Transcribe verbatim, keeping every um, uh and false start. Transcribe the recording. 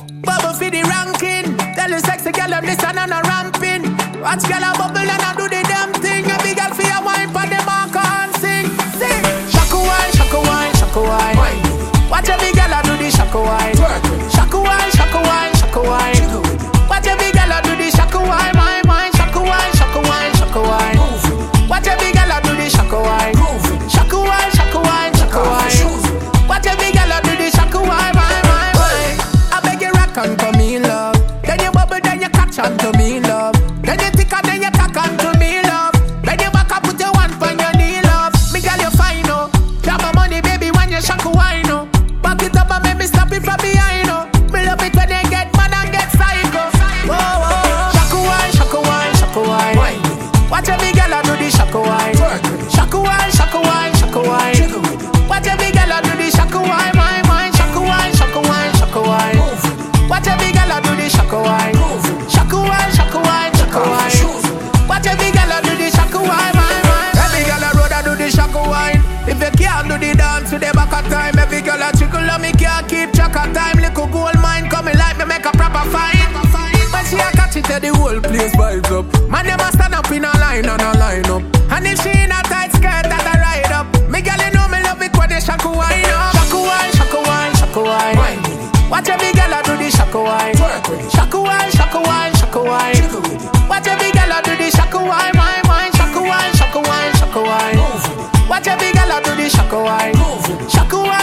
Bubble for the ranking. Tell the sexy girl them listen and a ramping. Watch girl a bubble and a do the damn thing. A big girl for your wine for the mark and sing. Sing. Shaka wine, shaka wine, shaka wine. Watch a big girl a do the shaka wine. Shaka wine, shaka wine, shaka wine. Watch a big girl a do the shaka wine, my mind. Shaka wine, shaka wine, shaka wine. Watch a big girl a do the shaka wine. Shaka wine, shaka wine, shaka wine. Watch a big girl a do the shaka wine, my mind, my. I beg you rock and come in love. Then you bubble, then you catch on to me love. Then you tick and then you tack on to me love. Then you back up put your one on your knee love. Me girl you fine oh. Drop my money baby when you shaka wine oh. Back it up and make me stop it from behind oh. Me love it when you get mad and get psycho. Whoa whoa. Shaka wine, shaka wine, shaka wine. Watch a big girl a do the shaka wine. Shaka wine, shaka wine, shaka wine. Watch a big girl a do the shaka wine, my mind. Shaka wine, shaka wine, shaka wine. Watch a big girl a do the shaka wine. Shaka wine, shaka wine, shaka wine. Watch a big girl a do the shaka wine, my mind. Every girl a road a do the shaka wine. If you can't do the dance with the back of time, every girl a trickle on me can't keep track of time. Little gold mine coming like me make a proper fight. But she a catch it, the whole place vibes up. Man, they must stand up in a line and a line up. And if she in a tight skirt, that a ride up. Me girl, you know me love it when they shaka wine up. Shaka wine, shaka wine, shaka wine. Watch a big girl a do the shaka wine. Shaka wine, shaka wine, shaka wine. Watch a big girl a do the shaka wine, my mind. Shaka wine, shaka wine, shaka wine. Watch a big girl a do the shaka wine. Shaka wine.